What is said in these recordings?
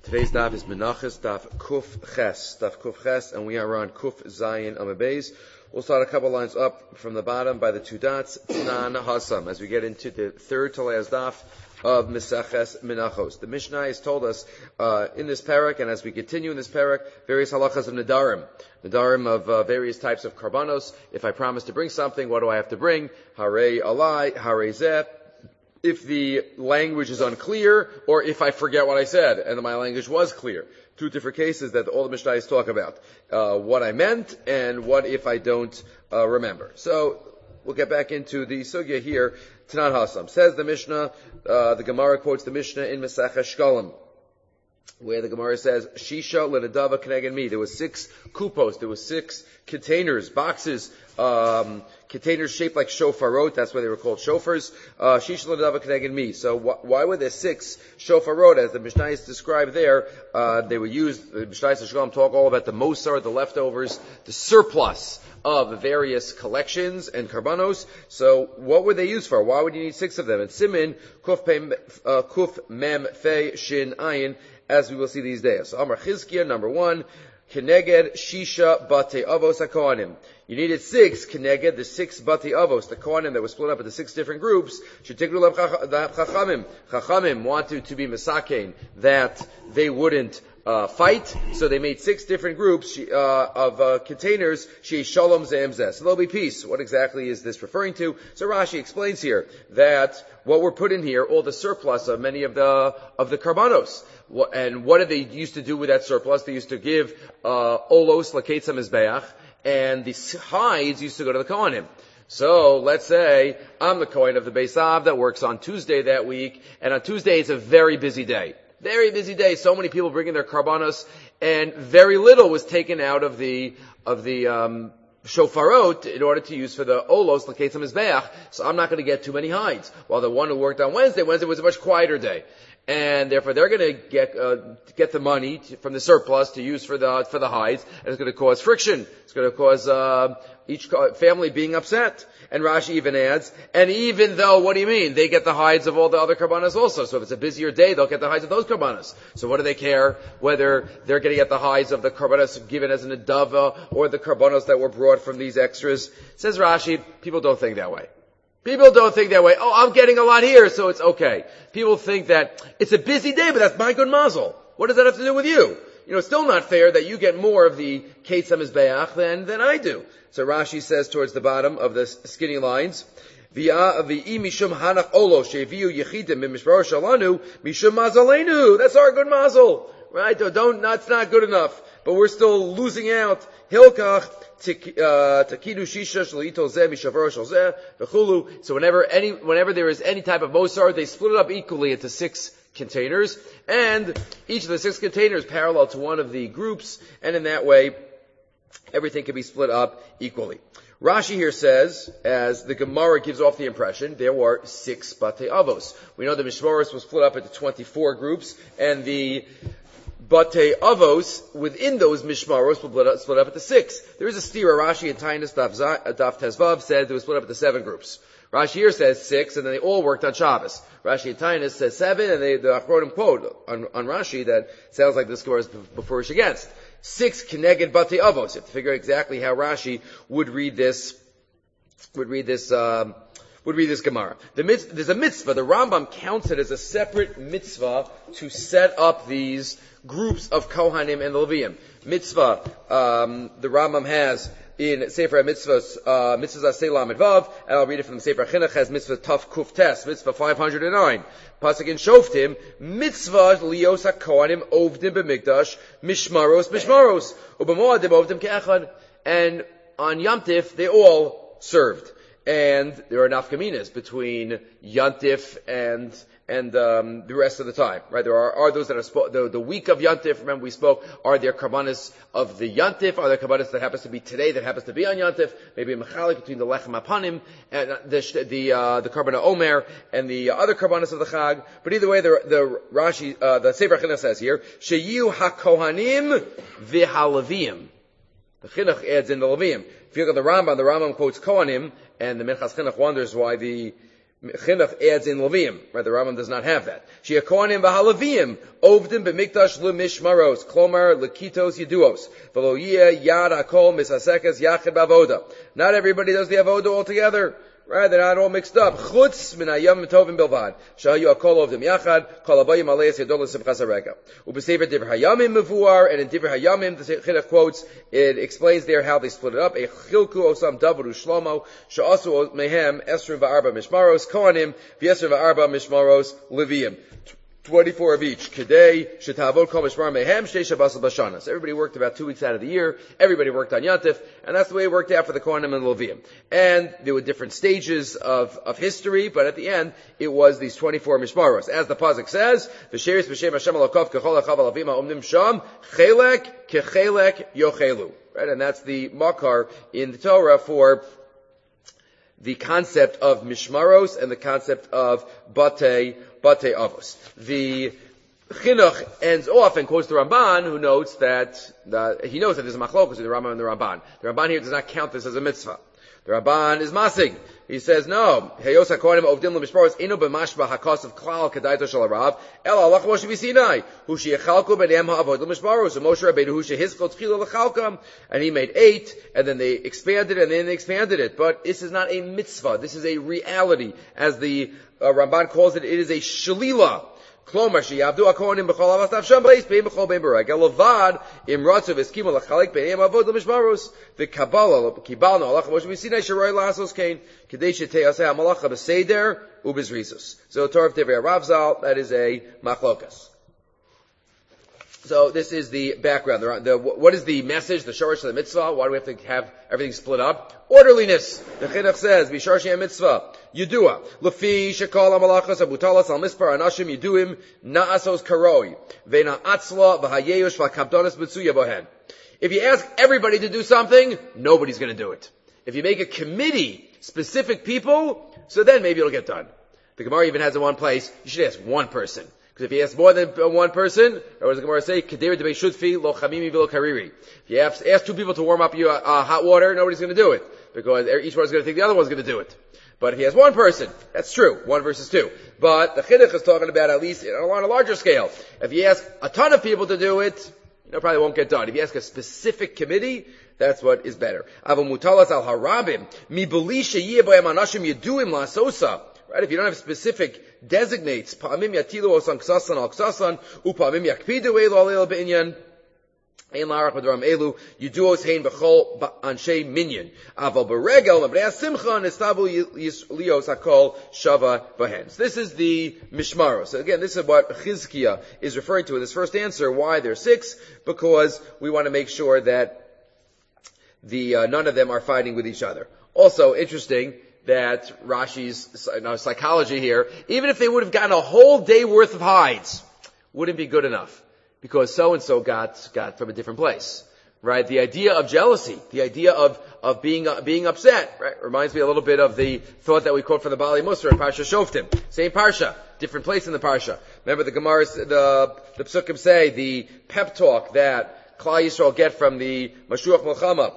Today's daf is Menachos, daf Kuf Ches, and we are on Kuf Zayin Amabez. We'll start a couple lines up from the bottom by the two dots, Tnan Hasam, as we get into the third to last daf of Meseches Menachos. The Mishnah has told us in this parak, and as we continue in this parak, various halachas of Nadarim of various types of karbanos. If I promise to bring something, what do I have to bring? Harei alai, harei zeh. If the language is unclear, or if I forget what I said, and my language was clear. Two different cases that all the Mishnayos talk about. What I meant, and what if I don't remember. So, we'll get back into the sugya here. Tanan Hasam. Says the Mishnah, the Gemara quotes the Mishnah in Maseches Shkalim, where the Gemara says, Shisha l'nadava k'neged mi. There was 6 kupos, there was 6 containers, boxes, containers shaped like shofarot, that's why they were called shofars. Shisha l'nadava k'neged mi. So why were there 6 shofarot? As the Mishnayos described there, they were used, the Mishnayos Shkalim talk all about the mosar, the leftovers, the surplus of various collections and karbanos. So what were they used for? Why would you need 6 of them? And Simin, Kuf Mem Fe Shin Ayin, as we will see these days. So Amar Chizkiah, number 1, Keneged Shisha Bate Avos HaKohanim. You needed 6 Keneged, the 6 Bate Avos, the Kohanim that was split up into 6 different groups. Shetikru Chachamim. Chachamim wanted to be Masakein, that they wouldn't fight, so they made 6 different groups of containers. She Shalom Zeh. So there'll be peace. What exactly is this referring to? So Rashi explains here that what were put in here, all the surplus of many of the karbanos. And what did they used to do with that surplus? They used to give olos laketza mizbeach, and the hides used to go to the kohanim. So let's say I'm the kohen of the Beis Av that works on Tuesday that week, and on Tuesday it's a very busy day. Very busy day. So many people bringing their karbanos, and very little was taken out of the shofarot in order to use for the olos l'ketza mizbeach. So I'm not going to get too many hides. While the one who worked on Wednesday was a much quieter day, and therefore they're going to get the money from the surplus to use for the hides, and it's going to cause friction. It's going to cause each family being upset. And Rashi even adds, and even though, what do you mean? They get the hides of all the other karbanos also. So if it's a busier day, they'll get the hides of those karbanos. So what do they care whether they're going to get the hides of the karbanos given as an adava or the karbanos that were brought from these extras? Says Rashi, people don't think that way. People don't think that way. Oh, I'm getting a lot here, so it's okay. People think that it's a busy day, but that's my good mazel. What does that have to do with you? You know, it's still not fair that you get more of the Ketz HaMizbeach than I do. So Rashi says towards the bottom of the skinny lines, that's our good mazel. Right? That's not good enough. But we're still losing out. Hilkach, takidu shisha shalito zeh mishavaro shal zeh v'chulu. So whenever there is any type of mosar, they split it up equally into 6 containers, and each of the 6 containers parallel to one of the groups, and in that way, everything can be split up equally. Rashi here says, as the Gemara gives off the impression, there were 6 Batei Avos. We know the Mishmaros was split up into 24 groups, and the Batei Avos within those Mishmaros were split up into 6. There is a stira. Rashi and Tainus Daf Tezvav said they were split up into 7 groups. Rashi here says 6, and then they all worked on Shabbos. Rashi and Tainus says 7, and the Achronim quote on Rashi that sounds like this Gemara is before against. 6 Keneged Batei Avos. You have to figure out exactly how Rashi would read this Gemara. There's a mitzvah. The Rambam counts it as a separate mitzvah to set up these groups of Kohanim and the Leviim. Mitzvah, the Rambam has in Sefer HaMitzvahs, Mitzvah Aseh Lamed Vav, and I'll read it from the Sefer HaChinuch, has Mitzvah Taf Kuf Tes, Mitzvah 509. Pasuk in Shoftim, Mitzvah Lios HaKohanim Ovdim B'Mikdash, Mishmaros, U'B'Moadim Ovdim Ke'echad. And on Yom Tif, they all served. And there are nafkaminas between Yantif and the rest of the time, right? There are those that are the week of Yantif. Remember we spoke. Are there karbanis of the Yantif? Are there karbanis that happens to be today that happens to be on Yantif? Maybe a mechalik between the lechem apanim and the karban omer and the other karbanis of the Chag. But either way, the Rashi, the Sefer HaChinuch says here, sheyu hakohanim v'halavim. The Chinuch adds in the Leviim. If you look at the Rambam quotes Kohanim, and the Minchas Chinuch wonders why the Chinuch adds in Levium, right? The Rambam does not have that. Shia Kohanim v'haLeviim ovdim b'mikdash l'mishmaros, klomar l'kitos yeduos, v'lo yeh yad hakol misasekes yachid b'avoda. Not everybody does the avoda all together. Right, they're not all mixed up. Chutz min hayom tovim bilvad. Shahayu akol ovdim yachad. Kol abayim aleis yadol l'simchas harega. U'b'sefer divrei hayamim mevuar, and in divrei hayamim, the Chinuch quotes, it explains there how they split it up. Echilku osam David u'Shlomo, she'asu mehem esrim v'arba mishmaros kohanim, v'esrim v'arba mishmaros leviim. 24 of each. Kedei, shetavod kol mishmar mehem, shtei shabbos b'shana. So everybody worked about 2 weeks out of the year. Everybody worked on Yantif, and that's the way it worked out for the Kohanim and Leviim. And there were different stages of history, but at the end, it was these 24 mishmaros. As the pasuk says, v'sheris v'shem Hashem alakov kechol achav alavim ha'omnim sham, chelek kechelek yochelu. Right, and that's the makar in the Torah for the concept of mishmaros and the concept of batei avos. The Chinuch ends off and quotes the Ramban, who notes that he knows that there's a machlokus in the Rambam and the Ramban. The Ramban here does not count this as a mitzvah. The Ramban is masig. He says, no, Heyos HaKohanim Ovdim L'Mishparos Inu B'mashba HaKos of Klal Kedaito Shel Harav El Allah Moshe B'Sinai Hu Sheyechalku B'nei Ha'avod L'Mishparos and Moshe Rabbeinu Hu Shehizkol Tchila L'Chalkam, and he made 8, and then they expanded it, and then they expanded it. But this is not a mitzvah. This is a reality. As the Ramban calls it, it is a shalila. Klomar sheyavdu hakohanim b'chol avas nafsham b'leis bein b'chol bein b'regel levad im ratzu v'eskimu l'chalik b'neim avod l'mishmaros v'kabala kibalno alach Moshe B'Sinai sheroi lasos kain kedei shetei aseh ha'malacha b'seder u'b'zrizus. So Torah Tevrei Ravzal, that is a machlokas. So this is the background. What is the message, the shorish of the mitzvah? Why do we have to have everything split up? Orderliness. The Chinuch says, B'shorshi mitzvah, Yudua, Lefi shekol ha'malachas ha'butalas al mispar anashim Yuduim na'asos karoi, ve'na atzla v'hayeush v'kabdonis b'tzuya bohen. If you ask everybody to do something, nobody's going to do it. If you make a committee, specific people, so then maybe it'll get done. The Gemara even has in one place, you should ask one person. Because if you ask more than one person, or what does the Gemara say? Kedera debei shutfi lo chamimi v'lo kariri. If you ask 2 people to warm up your hot water, nobody's going to do it. Because each one's going to think the other one's going to do it. But if he has one person, that's true. 1 versus 2. But the Chinuch is talking about at least on a larger scale. If you ask a ton of people to do it, probably won't get done. If you ask a specific committee, that's what is better. Avu mutalas al harabim mi beli sheyeh b'hem anashim yeduim la'asosa. Right? If you don't have specific designates, pa'amim yatilu osan ksasan al ksasan, upa'amim yakpidu elu al el be'inyan, ein la'arach b'dram elu, yuduos hein b'chol anshay minyan. Aval b'regel, mabnei simcha, nestavu lios hakol shava b'hen. So this is the mishmaros. So again, this is what Chizkiah is referring to in this first answer. Why there's 6? Because we want to make sure that none of them are fighting with each other. Also, interesting that Rashi's psychology here, even if they would have gotten a whole day worth of hides, wouldn't be good enough. Because so-and-so got from a different place. Right? The idea of jealousy, the idea of being upset, right? Reminds me a little bit of the thought that we quote from the Bali Musar in Parsha Shoftim. Same Parsha, different place in the Parsha. Remember the Gemara's, the Psukim say, the pep talk that Klal Yisrael get from the Mashuach Milchama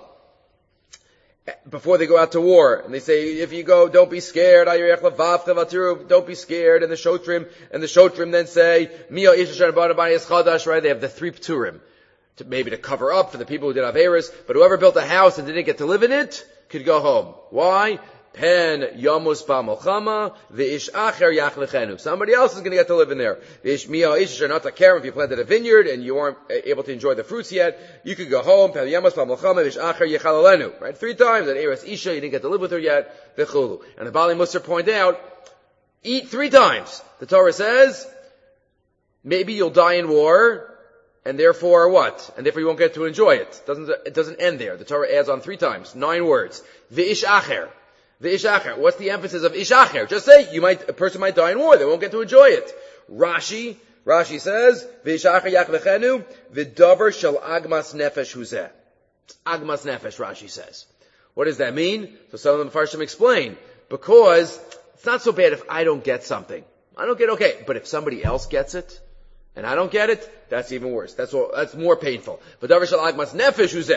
before they go out to war, and they say, if you go, don't be scared, don't be scared, and the Shotrim then say, right? They have the 3 Pturim, maybe to cover up for the people who did Averis, but whoever built a house and didn't get to live in it, could go home. Why? Pen yamus ba'malchama v'ish acher yachlechenu. Somebody else is going to get to live in there. V'ish miya ish not a karen. If you planted a vineyard and you weren't able to enjoy the fruits yet, you could go home. Pen yamus ba'malchama v'ish acher yechalelenu. Right? 3 times. And eres isha, you didn't get to live with her yet. V'chulu. And the Bali Musar point out, eat 3 times. The Torah says, maybe you'll die in war, and therefore what? And therefore you won't get to enjoy it. It doesn't end there. The Torah adds on 3 times, 9 words. V'ish acher. The Ishacher. What's the emphasis of Ishacher? Just say, a person might die in war, they won't get to enjoy it. Rashi says, V'ishacher yachlechenu, v'davar shel agmas nefesh huzeh. Agmas nefesh, Rashi says. What does that mean? So some of the Mepharshim explain. Because it's not so bad if I don't get something. I don't get okay. But if somebody else gets it, and I don't get it, that's even worse. That's more painful. V'davar shel agmas nefesh huzeh.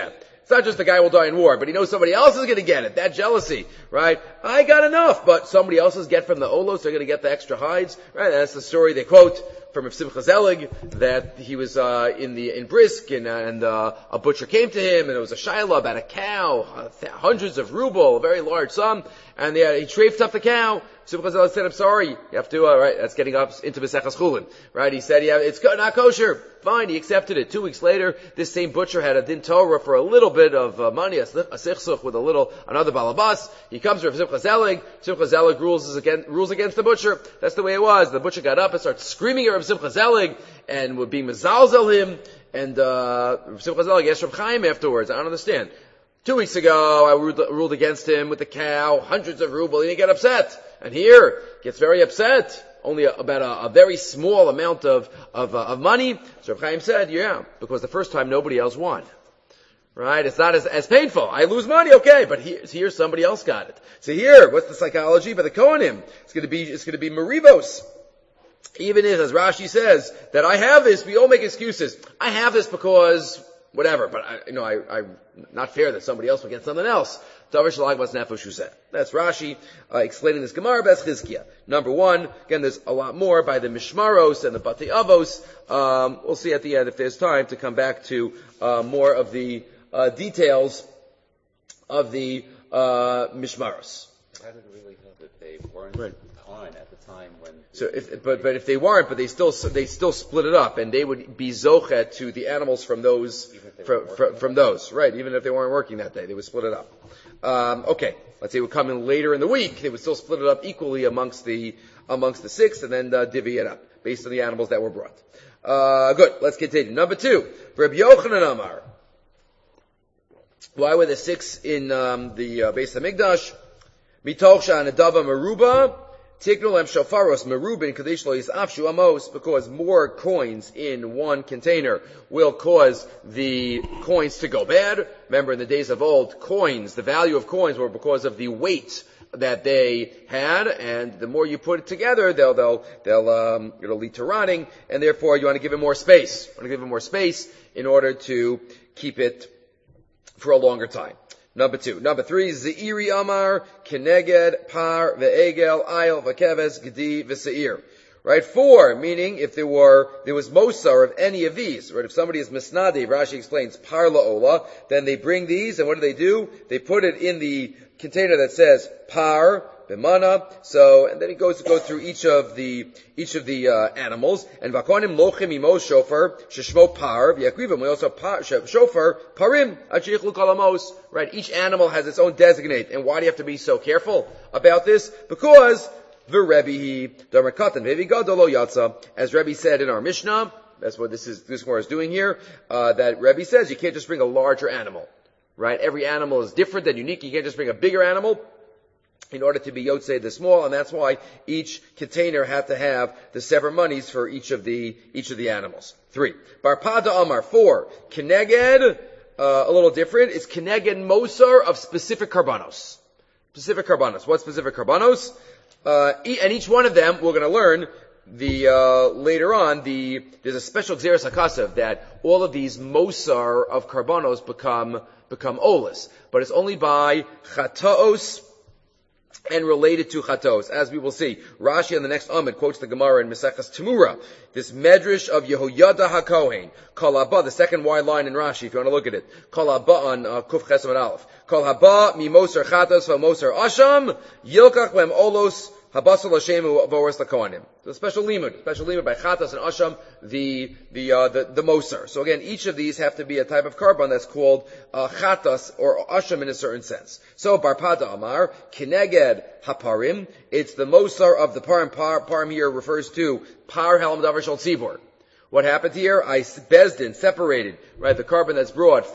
It's not just the guy will die in war, but he knows somebody else is going to get it. That jealousy, right? I got enough, but somebody else is get from the olos. They're going to get the extra hides, right? That's the story they quote from Simcha Zelig, that he was in Brisk, and a butcher came to him, and it was a shaila about a cow, hundreds of ruble, a very large sum, and he trafed up the cow. Simcha Zelig said, I'm sorry, you have to, right, that's getting up into Maseches Chulin, right? He said, yeah, it's not kosher. Fine, he accepted it. 2 weeks later, this same butcher had a din Torah for a little bit of money, a sichsuch with another balabas. He comes from Simcha Zelig rules against the butcher. That's the way it was. The butcher got up and started screaming at Rav Simcha Zelig, and would be mezalzel him, and Rav Simcha Zelig asked Rav Chaim afterwards, I don't understand. 2 weeks ago, I ruled against him with the cow, hundreds of ruble, he didn't get upset. And here, gets very upset. Only about a very small amount of money. So Rav Chaim said, yeah, because the first time nobody else won. Right? It's not as painful. I lose money, okay, but here somebody else got it. So here, what's the psychology? By the Kohanim, it's going to be merivos. Even if, as Rashi says, that I have this, we all make excuses. I have this because whatever, but I'm not fair that somebody else will get something else. That's Rashi explaining this Gemara Bes Chizkiah. Number one, again, there's a lot more by the Mishmaros and the Batei Avos. We'll see at the end if there's time to come back to more of the details of the Mishmaros. How did it really help if they weren't on at the time when? So if they weren't, but they still split it up, and they would be zochet to the animals from those from those, right? Even if they weren't working that day, they would split it up. Okay, let's say it would come in later in the week, they would still split it up equally amongst the 6, and then divvy it up based on the animals that were brought. Good. Let's continue. Number 2, Rabbi Yochanan Amar. Why were the 6 in the Beis Hamikdash? Mitoch she'anadava meruba. Tiknul em shofaros merubin kadesh lo yisafshu amos, because more coins in one container will cause the coins to go bad. Remember, in the days of old, the value of coins were because of the weight that they had, and the more you put it together, it'll lead to rotting, and therefore you want to give it more space. You want to give it more space in order to keep it for a longer time. Number 2. Number 3, Ze'iri Amar, Keneged, Par, Ve'egel, Ayel, Vakeves, Gedi, Ve'se'ir. Right? 4, meaning if there was Mosar of any of these, right? If somebody is Misnadi, Rashi explains, Par La'ola, then they bring these, and what do? They put it in the container that says Par, Bimana. So, and then he goes to go through each of the animals. And Vakonim Lochim Imo Shofar, Sheshmo Par, V'yakrivim, we also Shofar, Parim, Achichlu Kalamos. Right? Each animal has its own designate. And why do you have to be so careful about this? Because V'Rebihi, Damarkatan, Ve'vigadolo Yatsa, as Rebbe said in our Mishnah, that's what this Gemara is doing here, that Rebbe says you can't just bring a larger animal. Right? Every animal is different and unique. You can't just bring a bigger animal in order to be Yotzei the small, and that's why each container had to have the separate monies for each of the animals. 3. Barpada Amar. 4. Keneged, a little different. It's Keneged Mosar of specific karbanos. Specific karbanos. What specific karbanos? And each one of them, we're going to learn later on, there's a special Xeris HaKasav that all of these Mosar of karbanos become olas. But it's only by Chataos and related to chatos, as we will see. Rashi on the next Amid quotes the Gemara in Maseches Temura, this medrash of Yehoyada HaKohen, Kol Haba, the second wide line in Rashi, if you want to look at it. Kol Haba on Kuf Chesam and Aleph. Kol Haba mi Mosar Chatos va Mosar Asham, Yilkach lem Olos Habasal Hashemu Voras Lakohanim. The special limud by Chatas and Asham, the Mosar. So again, each of these have to be a type of carbon that's called Chatas or Asham in a certain sense. So Barpada Amar, Kineged Haparim, it's the Mosar of the Parim. Parim here refers to Par Halam Davar Shal Tzibor. What happened here? Bezdin separated, right, the carbon that's brought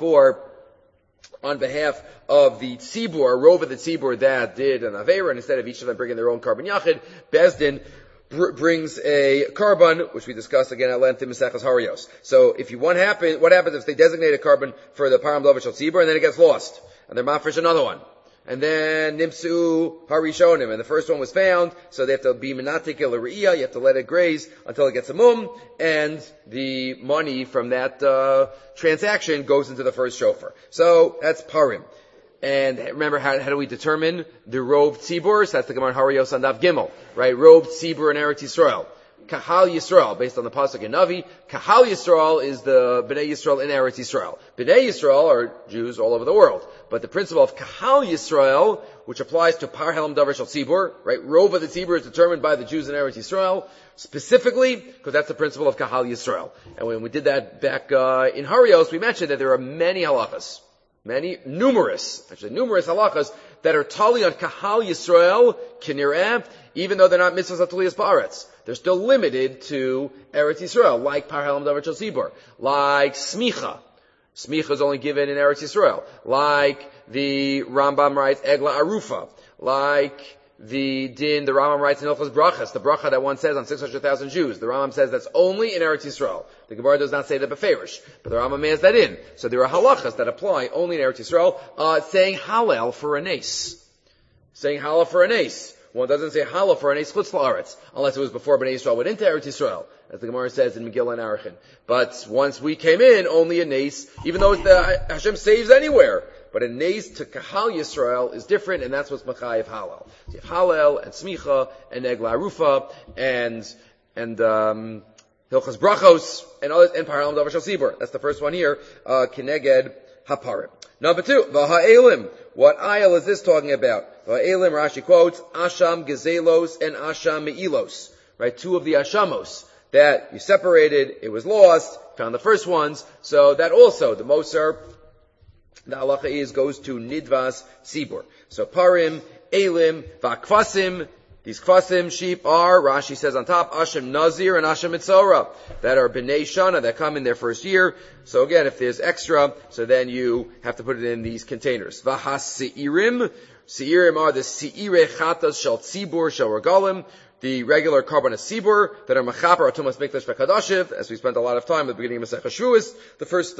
on behalf of the tzibur, rova the tzibur that did an avera, and instead of each of them bringing their own carbon yachid, Bezdin brings a carbon, which we discussed again at length in Maseches Harios. So what happens if they designate a carbon for the param dovah shel tzibur, and then it gets lost, and they're mafresh another one, and then Nimsu Harishonim, and the first one was found, so they have to be Menatik El Re'iyah, you have to let it graze until it gets a mum, and the money from that transaction goes into the first shofar. So that's Parim. And remember, how do we determine the Rov Tzibur? So that's the Gemara Hariyos on Daf Gimel, right? Rov Tzibur in Eretz Yisrael. Kahal Yisrael, based on the pasuk in Navi. Kahal Yisrael is the Bnei Yisrael in Eretz Yisrael. Bnei Yisrael are Jews all over the world. But the principle of Kahal Yisrael, which applies to Par Helam Davar Shel Tzibur, right? Rov of the Tzibur is determined by the Jews in Eretz Yisrael, specifically, because that's the principle of Kahal Yisrael. And when we did that back in Harios, we mentioned that there are many halachas. Numerous halachas that are tali on Kahal Yisrael, Kinireh, even though they're not mitzvahs atuliyas ba'aretz. They're still limited to Eretz Yisrael, like Par Helam Davar Shel Tzibur, like Smicha. Smicha is only given in Eretz Yisrael, like the Rambam writes Egla Arufa, like the din, the Rambam writes in Hilchos Brachas, the bracha that one says on 600,000 Jews. The Rambam says that's only in Eretz Yisrael. The Gemara does not say that beferish, but the Rambam adds that in. So there are halachas that apply only in Eretz Yisrael, saying Hallel for a nace. Saying Hallel for a nace. One doesn't say Hallel for a nace chutz la'aretz, unless it was before Bnei Yisrael went into Eretz Yisrael, as the Gemara says in Megillah and Arachin. But once we came in, only a nace, even though Hashem saves anywhere. But a nace to Kahal Yisrael is different, and that's what's Machayev Hallel. So you have Hallel, and Smicha, and Egla Arufa, and Hilchos Brachos, and others, and Par Helam Davar Shel Tzibur. That's the first one here, Kineged Haparim. Number 2, V'ha'elim. What ayel is this talking about? V'ha'elim, Rashi quotes, Asham Gezelos and Asham Me'ilos. Right, 2 of the Ashamos that you separated, it was lost, found the first ones, so that also, the Moser, the halacha is goes to Nidvas Sibur. So Parim, Elim, Vakvasim. These Kvasim sheep are, Rashi says on top, Asham Nazir and Asham Mitzora, that are B'nai Shana, that come in their first year. So again, if there's extra, so then you have to put it in these containers. Vahas Seirim. Seirim are the Seire Chatas Shel Tzibur Shel Regalim, the regular Karban Sibur that are Mechaper Atumas Mikdash V'Kadashiv, as we spent a lot of time at the beginning of Masechah Shavuos, the first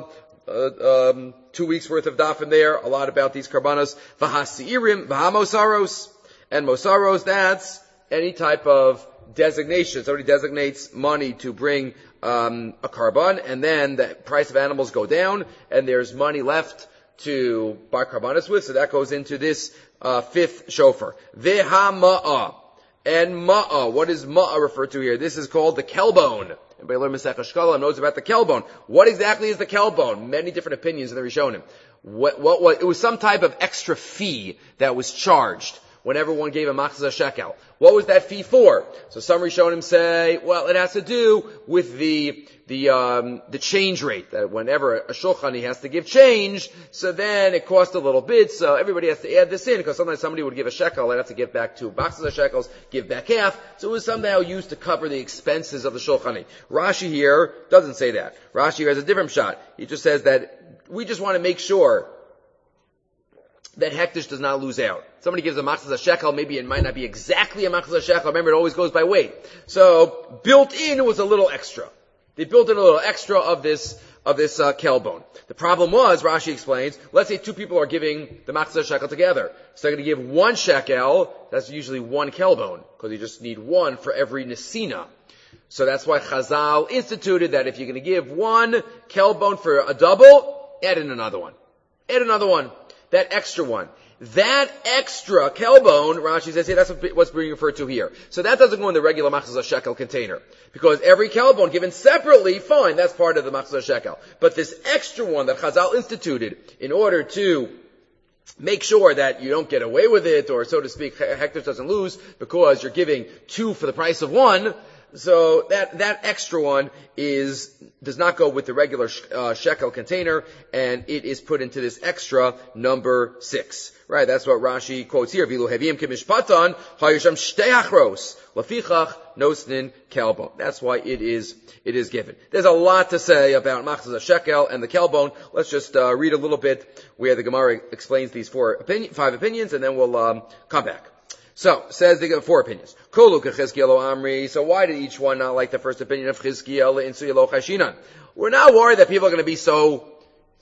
2 weeks worth of daf in there, a lot about these karbanos. V'hasi'irim, v'hamosaros, and mosaros, that's any type of designation. Somebody designates money to bring a karban, and then the price of animals go down, and there's money left to buy karbanos with, so that goes into this 5th shofar. V'hama'ah. And ma'ah, what is ma'ah referred to here? This is called the kelbone. Everybody learn Masechah Shkalim knows about the kelbone. What exactly is the kelbone? Many different opinions in the Rishonim. It was some type of extra fee that was charged whenever one gave a machzah shekel. What was that fee for? So some Rishonim say, well, it has to do with the change rate, that whenever a shulchani has to give change, so then it costs a little bit, so everybody has to add this in, because sometimes somebody would give a shekel, they'd have to give back 2 boxes of shekels, give back half, so it was somehow used to cover the expenses of the shulchani. Rashi here doesn't say that. Rashi here has a different shot. He just says that we just want to make sure that hektish does not lose out. Somebody gives a machzah shekel, maybe it might not be exactly a machzah shekel. Remember, it always goes by weight. So, built in was a little extra. They built in a little extra of this kelbone. The problem was, Rashi explains, let's say 2 people are giving the machzah shekel together. So they're going to give 1 shekel, that's usually 1 kelbone, because you just need 1 for every nesina. So that's why Chazal instituted that if you're going to give 1 kelbone for a double, add in another one. Add another one. That extra one. That extra kelbone, Rashi says, that's what's being referred to here. So that doesn't go in the regular machzah shekel container. Because every kelbone given separately, fine, that's part of the machzah shekel. But this extra one that Chazal instituted in order to make sure that you don't get away with it, or so to speak, hektish doesn't lose, because you're giving 2 for the price of 1, so that extra one does not go with the regular shekel container, and it is put into this extra number 6. Right, that's what Rashi quotes here. Vilu heviim kemishpatan hayusham shtei achros lafichach nosnin kelbon. That's why it is given. There's a lot to say about machzah shekel and the kelbon. Let's just read a little bit where the Gemara explains these 5 opinions, and then we'll come back. So, says they got 4 opinions. Kolu kechizkiel lo amri. So why did each one not like the first opinion of Chizkiel insu lo chashinan? We're not worried that people are going to be so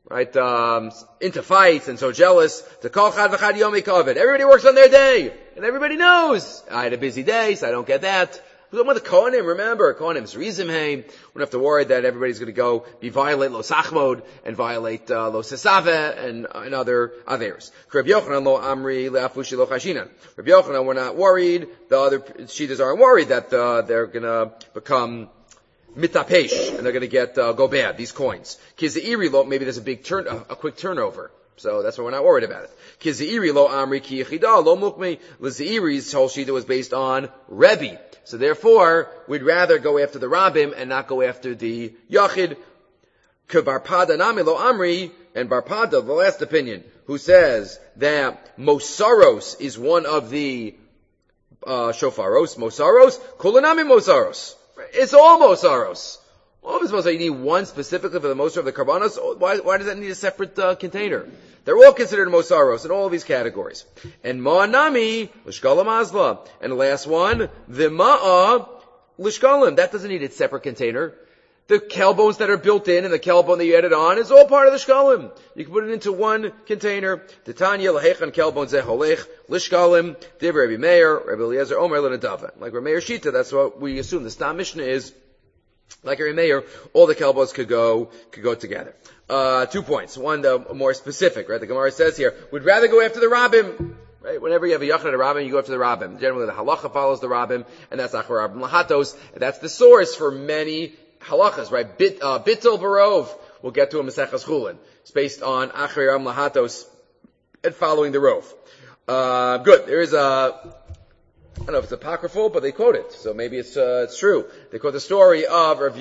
right, into fights and so jealous. To kol chad v'chad yomi kovid. Everybody works on their day, and everybody knows I had a busy day, so I don't get that. With the Kohanim, remember, Kohanim's rizim hey. We don't have to worry that everybody's going to go violate lo sachmod and violate lo sesave and other averos. Rabbi Yochanan lo amri le'afushi lo chashinan. Rabbi Yochanan, we're not worried. The other shitas aren't worried that they're going to become mitapesh and they're going to go bad. These coins. Kizeiri lo, maybe there's a quick turnover. So that's why we're not worried about it. Kizeiri lo amri ki yechida lo mukmi. L'zeiri's whole shita was based on Rebbe. So therefore, we'd rather go after the Rabbim and not go after the Yachid. Barpada nami lo amri, and Barpada, the last opinion, who says that Mosaros is one of the shofaros, Mosaros, Kulanami Mosaros. It's all Mosaros. All of it's Mosaros. You need one specifically for the Mosar of the Karbanos. Why does that need a separate container? They're all considered Mosaros in all of these categories. And Ma'anami, Lishkalam Azla. And the last one, the Ma'a, Lishkalam. That doesn't need its separate container. The kelbones that are built in and the kelbone that you added on is all part of the shkalim. You can put it into one container. Titania lahechan kelbon zeholech lishkalim div Rabbi Meir Rabbi Eliezer Omer lenadava. Like Rabbi Meir Shita, that's what we assume. The Stam Mishnah is like Rabbi Meir. All the kelbones could go together. 2 points. One, more specific. Right, the Gemara says here, we'd rather go after the Rabbim. Right? Whenever you have a Yachid and a Rabbim, you go after the Rabbim. Generally, the Halacha follows the Rabbim, and that's Achar Rabbim Lahatos. And that's the source for many halachas, right? Bittul Barov. We'll get to a Maseches Chulin. It's based on Achar Rabbim Lahatos and following the Rov. Good. There is I don't know if it's apocryphal, but they quote it, so maybe it's true. They quote the story of Rav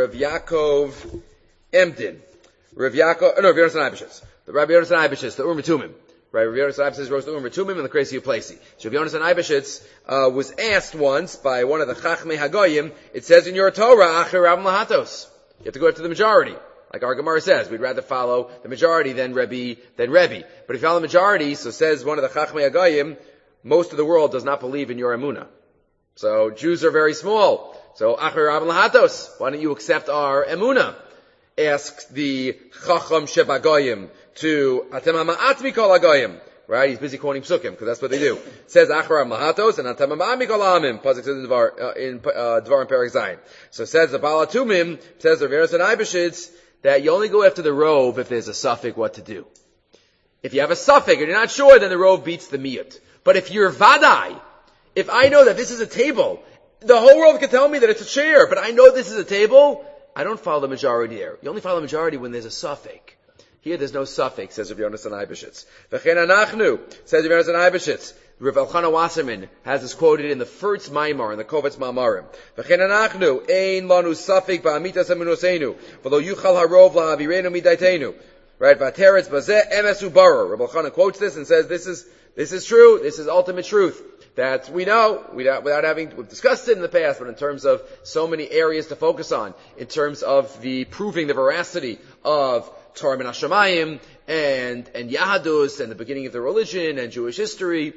Yaakov Emden. Rav Yonasan Eibeshitz. The Rabbi Yonasan Eibeshitz, the Urim Tumim. Right, Rav Yonasan Eibeshitz wrote the Urim Tumim and the Kresi Uplesi. So Rav Yonasan Eibeshitz was asked once by one of the Chachmei Hagoyim, it says in your Torah, Achar Rabbim Lahatos. You have to go after the majority. Like our Gemara says, we'd rather follow the majority than Rebbe. But if you follow the majority, so says one of the Chachmei Hagoyim, most of the world does not believe in your Emunah. So Jews are very small. So Achar Rabbim Lahatos, why don't you accept our Emunah? Asks the Chacham Shebagoyim to Atem HaMa'at Mikol HaGoyim. Right? He's busy quoting Psukim, because that's what they do. It says Achar Rabbim Lahatos and Atem HaMa'at Mikol HaAmim. Pasuk says in Dvarim Perek Zayin. So it says the Baal HaTumim, says the Rav Yonasan Eibeshitz, that you only go after the rove if there's a suffix what to do. If you have a suffix and you're not sure, then the rove beats the miyut. But if you're vadai, if I know that this is a table, the whole world can tell me that it's a chair, but I know this is a table, I don't follow the majority there. You only follow the majority when there's a suffix. Here there's no suffix, says Rav Yonasan Eibeshitz. V'chein anachnu, says Rav Yonasan Eibeshitz. Rav Elchana Wasserman has this quoted in the first Maimar, in the Kovetz Ma'amarim. V'chein anachnu, ein lanu suffix ba'amitas emunoseinu, v'lo yuchal harov la'avirenu midaitenu. Right? V'ateretz bazeh emes u'barer. Rav Elchana quotes this and says, this is true, this is ultimate truth. That we know, we've discussed it in the past, but in terms of so many areas to focus on, in terms of the proving the veracity of Torah Min HaShamayim, and Yahadus, and the beginning of the religion, and Jewish history,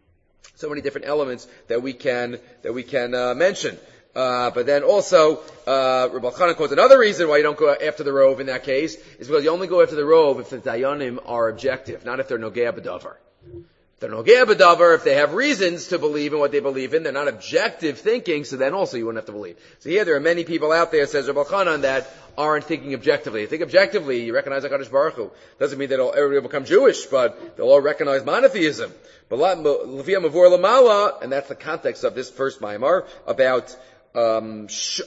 so many different elements that we can mention. But then also, Rabbi Elchanan quotes another reason why you don't go after the rove in that case, is because you only go after the rove if the Dayanim are objective, not if they're Nogea B'davar. They're Nogea B'davar, if they have reasons to believe in what they believe in, they're not objective thinking, so then also you wouldn't have to believe. So here there are many people out there, says Rabbi Elchanan, that aren't thinking objectively. They think objectively, you recognize HaKadosh Baruch Hu. Doesn't mean that everybody will become Jewish, but they'll all recognize monotheism. But L'fiyah Mavur L'mala, and that's the context of this first Maimar, about our own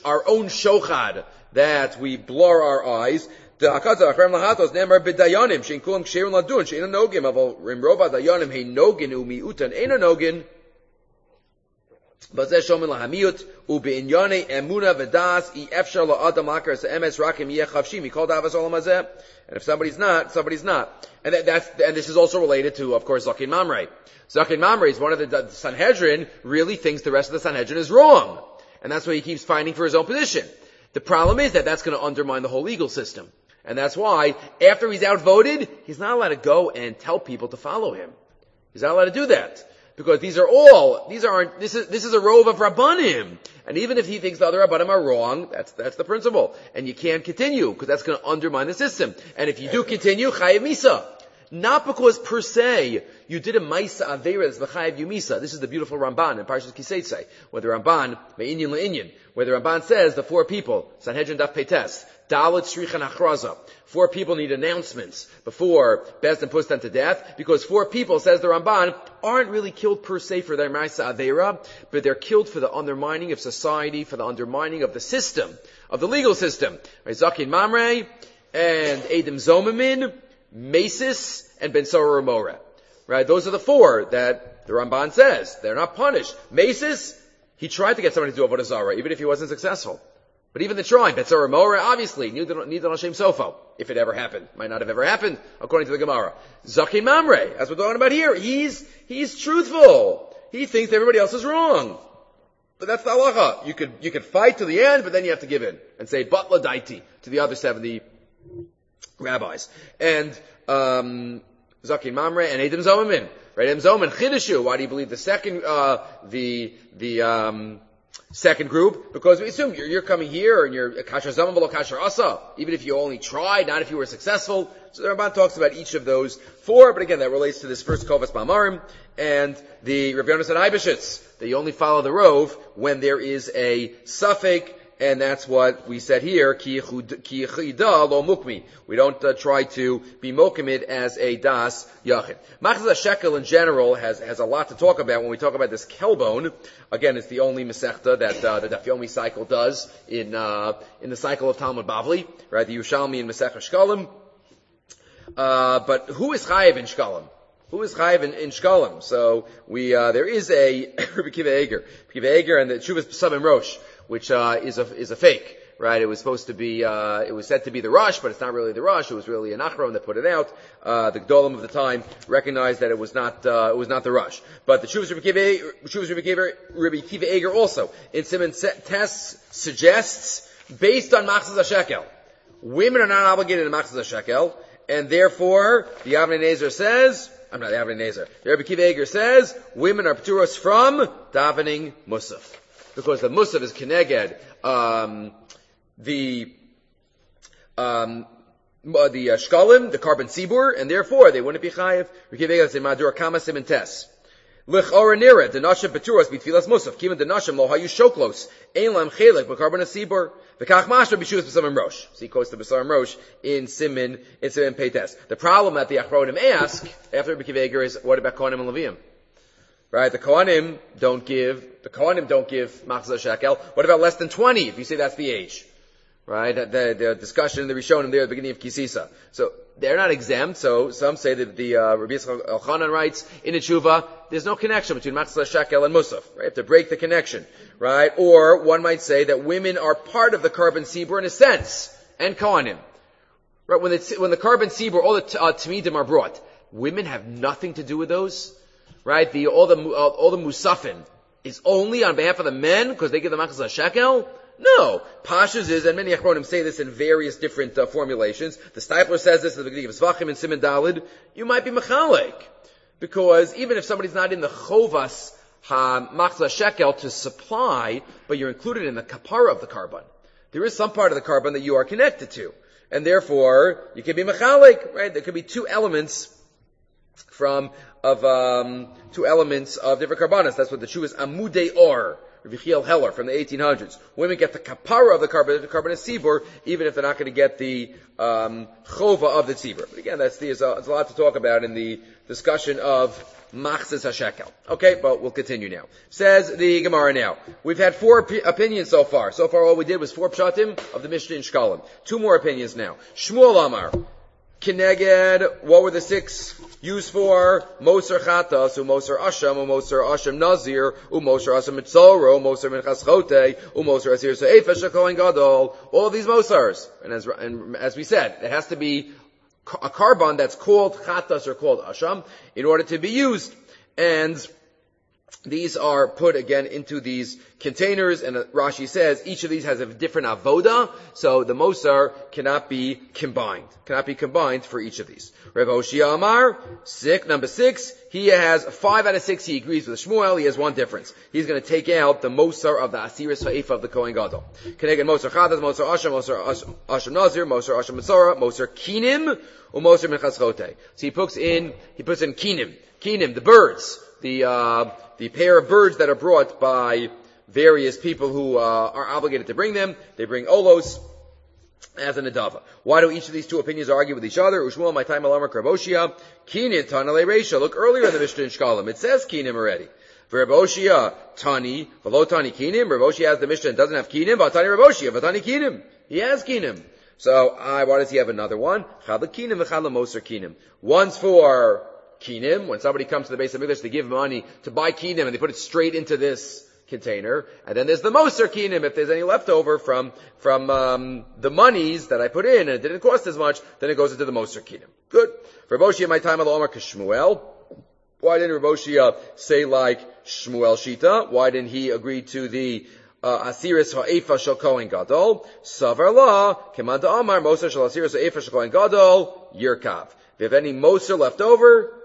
shochad, that we blur our eyes. The Akazah Achar Rabbim Lahatos Nemar B'Dayanim Shein Kulam Ksherim Ladun Shein Nogin Aval Rimrova Dayanim Hey Nogin Umiutan Eina Nogin Bazeh Shomin Lahamiyut Ube'inyane Emuna V'Das I Efshar LaAdam Lakar Se'emes Rakim Yeh Chavshim Yikol Davas Olam Hazeh. And if somebody's not. And this is also related to, of course, Zakin Mamrei. Zakin Mamrei is one of the Sanhedrin really thinks the rest of the Sanhedrin is wrong. And that's why he keeps fighting for his own position. The problem is that that's going to undermine the whole legal system. And that's why, after he's outvoted, he's not allowed to go and tell people to follow him. He's not allowed to do that. Because this is a rove of Rabbanim. And even if he thinks the other Rabbanim are wrong, that's the principle. And you can't continue, because that's going to undermine the system. And if you do continue, Chayev Misa. Not because per se, you did a Maisa Aveira that's L'chayev you Misa. This is the beautiful Ramban in Parshas Kiseitzei, where the Ramban, Me'inyin Le'inyin, where the Ramban says the 4 people, Sanhedrin Daf Peites, Dalet Shricha Nachraza. 4 people need announcements before Beis Din puts them to death, because 4 people, says the Ramban, aren't really killed per se for their Maisa Aveira, but they're killed for the undermining of society, for the undermining of the system, of the legal system. Right? Zakin Mamre, and Edom Zomamin, Mesis, and Ben Sora Ramora. Right? Those are the 4 that the Ramban says. They're not punished. Mesis, he tried to get somebody to do Avodah Zarah, even if he wasn't successful. But even the trying, Ben Sora Ramora, obviously, Nidan Hashem Sofo, if it ever happened. Might not have ever happened, according to the Gemara. Zakin Mamre, as we're talking about here, he's truthful. He thinks everybody else is wrong. But that's the halacha. You could fight to the end, but then you have to give in and say, Batla Daiti, to the other 70 rabbis. And, Zakin Mamre and Edom Zomamin. Right? Edom Zomamin, Chidushu. Why do you believe the second, second group? Because we assume you're coming here and you're Kasher Zaman V'lo Kasher Asa. Even if you only tried, not if you were successful. So the Ramban talks about each of those 4, but again, that relates to this first Kovas Ma'amarim and the Rav Yonasan Eibeshitz. That you only follow the rove when there is a suffix. And that's what we said here, ki yechida lo mukmi. We don't try to be mokimid as a das yachid. Machzas HaShekel in general has a lot to talk about when we talk about this kelbon. Again, it's the only mesechta that the Daf Yomi cycle does in the cycle of Talmud Bavli, right? The Yerushalmi and Masech Shkalim. But who is chayiv in Shkalim? Who is chayiv in Shkalim? So there is a Rabbi Akiva Eiger and the Tshuvas B'Samim Rosh, which is a fake, right? It was supposed to be, it was said to be the Rosh, but it's not really the Rosh. It was really an Achron that put it out. The Gdolim of the time recognized that it was not the Rosh. But the Tshuvas Rabbi Akiva Eiger also in Siman Tes suggests, based on Machzas HaShekel, women are not obligated in Machzas HaShekel, and therefore the Avnei Nezer says, the Rabbi Akiva Eiger says, women are pturos from davening Musaf. Because the Musaf is Keneged, the Shkalim, the carbon Sibur, and therefore they wouldn't be Chayiv. Rabbi Akiva Eiger says, Madur Kama Siman Tes. L'chora nira, the Nashim pturos b'tfilas Musaf, kiven the Nashim lo hayu shoklos, ein lam chelek b'carbon Sibur. V'kach mashra b'shuvas b'samim rosh. So he quotes the B'samim rosh in Siman Peites. The problem that the Achronim ask after Rabbi Akiva Eiger is, what about Kohanim and Leviim? Right? The Kohanim don't give Machzas HaShekel. What about less than 20? If you say that's the age. Right? The discussion in the Rishonim there at the beginning of Kisisa. So they're not exempt. So some say that the Rabbi Yisrael Elchanan writes in the Tshuva, there's no connection between Machzas HaShekel and Musaf. Right? You have to break the connection. Right? Or one might say that women are part of the carbon Sibur in a sense, and Kohanim. Right? When the carbon Sibur, all the Tamidim are brought, women have nothing to do with those. Right? All the Musafin is only on behalf of the men because they give the Machzas HaShekel? No. Pashas is, and many Achronim say this in various different formulations. The Steipler says this at the beginning of Zvachim and Siman Dalid. You might be Mechalek. Because even if somebody's not in the Chovas Machzas HaShekel to supply, but you're included in the kapara of the carbon, there is some part of the carbon that you are connected to. And therefore, you can be Mechalek, right? There could be 2 elements of 2 elements of different karbanas. That's what the Shuvas Amudei Or, Rabbi Chiel Heller from the 1800s. Women get the kapara of the carbon Sibur, even if they're not going to get the chova of the Sibur. But again, there's a lot to talk about in the discussion of Machzas HaShekel. Okay, but we'll continue now. Says the Gemara now. We've had 4 opinions so far. So far all we did was 4 pshatim of the Mishnah in Shkalim. 2 more opinions now. Shmuel Amar. Kineged, what were the 6 used for? Moser Chatas, Moser Asham, Moser Asham Nazir, Moser Asham Mitzoro, Moser Minchas Chote, Moser Asir Se'efesh HaKohen Gadol. All of these Mosars. And as we said, it has to be a carbon that's called Chatas or called Asham in order to be used. And these are put again into these containers, and Rashi says each of these has a different avoda, so the Mosar cannot be combined for each of these. Rav Hoshia Amar, number 6, he has 5 out of 6, he agrees with Shmuel, he has one difference. He's going to take out the Mosar of the Asiris Ha'efa of the Kohen Gadol. Keneged Mosar Chadas, Mosar Asham, Mosar Asham Nazir, Mosar Asham Mitzora, Mosar Kinim, or Mosar Minchas Chote. So he puts in Kinim, the birds, the pair of birds that are brought by various people who are obligated to bring them. They bring olos as an adava. Why do each of these two opinions argue with each other? Ushmuel, my time alamar Karboshia, Kinin, Tanale Reisha. Look earlier in the Mishnah in Shkalim. It says Kinim already. Verboshia, Tani, Velo Tani Kinim. Verboshia has the Mishnah and doesn't have Kinim. Vatani Verboshia, Vatani Kinim. He has Kinim. So, why does he have another one? Chadla Kinim, V'chadla Moser Kinim. One's for Kinim, when somebody comes to the base of Mikdash, they give money to buy Kinim, and they put it straight into this container. And then there's the Moser Kinim, if there's any leftover from the monies that I put in, and it didn't cost as much, then it goes into the Moser Kinim. Good. For Raboshia, my time al-Omar Kishmuel. Why didn't Raboshia say like Shmuel Shita? Why didn't he agree to the Asiris Ha'efa Shel Kohen Gadol? Savar La, Kemanda Amar, Moser Shel Asiris Ha'efa Shel Kohen Gadol, Yirkav. If you have any Moser left over,